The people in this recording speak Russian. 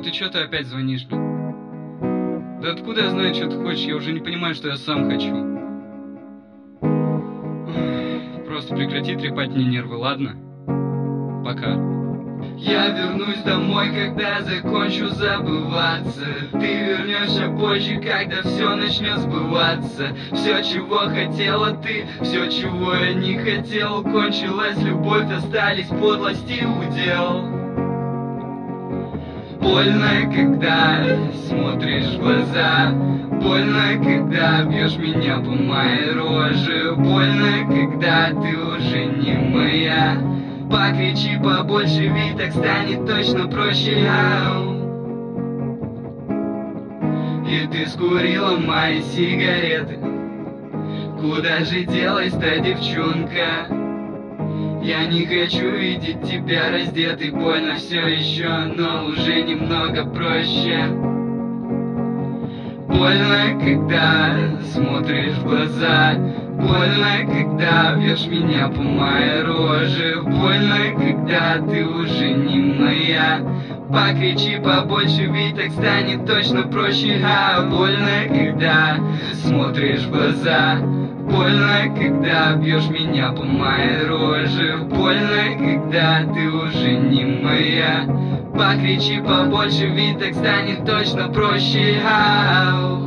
Вот и чё ты опять звонишь мне? Да откуда я знаю, что ты хочешь? Я уже не понимаю, что я сам хочу. Просто прекрати трепать мне нервы, ладно? Пока. Я вернусь домой, когда закончу забываться. Ты вернешься позже, когда все начнет сбываться. Все, чего хотела ты, все, чего я не хотел. Кончилась любовь, остались подлости удел. Больно, когда смотришь в глаза. Больно, когда бьешь меня по моей роже. Больно, когда ты уже не моя. Покричи побольше, ведь так станет точно проще. И ты скурила мои сигареты. Куда же делась та девчонка? Я не хочу видеть тебя раздетой. Больно все еще, но уже немного проще. Больно, когда смотришь в глаза. Больно, когда бьешь меня по моей роже. Больно, когда ты уже не моя. Покричи побольше, ведь так станет точно проще. Больно, когда смотришь в глаза. Больно, когда бьешь меня по моей роже. Больно, когда ты уже не моя. Покричи побольше, ведь так станет точно проще.